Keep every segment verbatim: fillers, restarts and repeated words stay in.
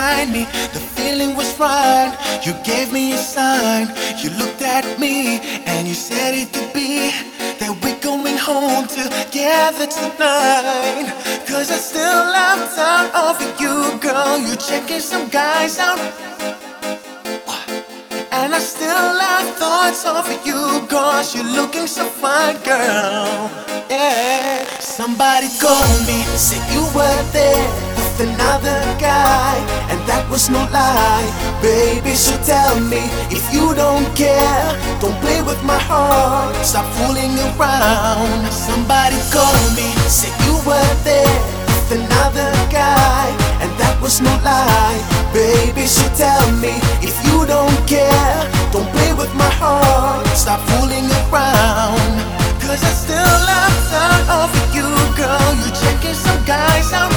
beside me, the feeling was right. You gave me a sign, you looked at me, and you said it could be that we're going home together tonight. Cause I still love time over you, girl. You're checking some guys out, and I still have thoughts over you, cause you're looking so fine, girl. Yeah. Somebody called me, said you were there with another guy, and that was no lie. Baby, so tell me if you don't care. Don't play with my heart, stop fooling around. Somebody called me, said you were there with another guy, and that was no lie. Baby, so tell me if you don't care. Don't play with my heart, stop fooling around. Cause I still love time over you, girl. You're checking some guys out,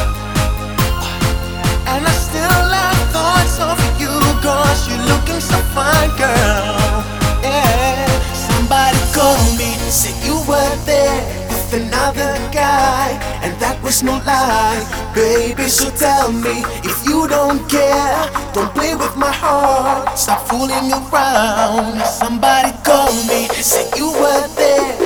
and I still have thoughts over you, cause you're looking so fine, girl. Yeah. Somebody called me, said you were there with another guy, and that was no lie. Baby, so tell me if you don't care. Don't play with my heart, stop fooling around. Somebody called me, said you were there